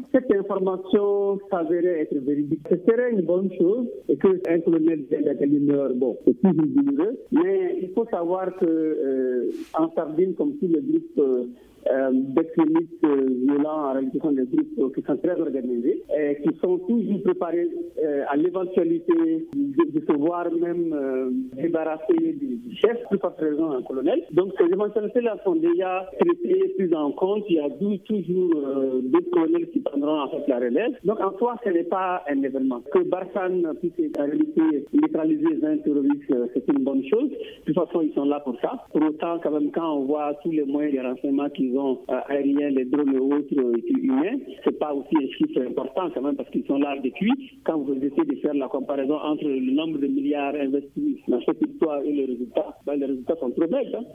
cette information s'avérait être véridique, ce serait une bonne chose et qu'un colonel d'Atali meurt. Bon, c'est toujours douloureux, mais il faut savoir que en Sardine, comme tous les groupes d'extrémistes violents, en réalité, sont des groupes qui sont très organisés et qui sont toujours préparés à l'éventualité de se voir même débarrasser du chef, plus forcément un colonel. Donc ces éventualités-là sont déjà traitées, prises en compte. Il y a toujours deux colonels qui prendront en fait la relève. Donc en soi, ce n'est pas un événement. Que Barkhane puisse en réalité neutraliser les terroristes, c'est une bonne chose. De toute façon, ils sont là pour ça. Pour autant, quand même, quand on voit tous les moyens de renseignement qu'ils ont, aériens, les drones et autres humains, c'est pas aussi un chiffre important quand même parce qu'ils sont là depuis. Quand vous essayez de faire la comparaison entre le nombre de milliards investis dans cette histoire et les résultats sont trop bêtes.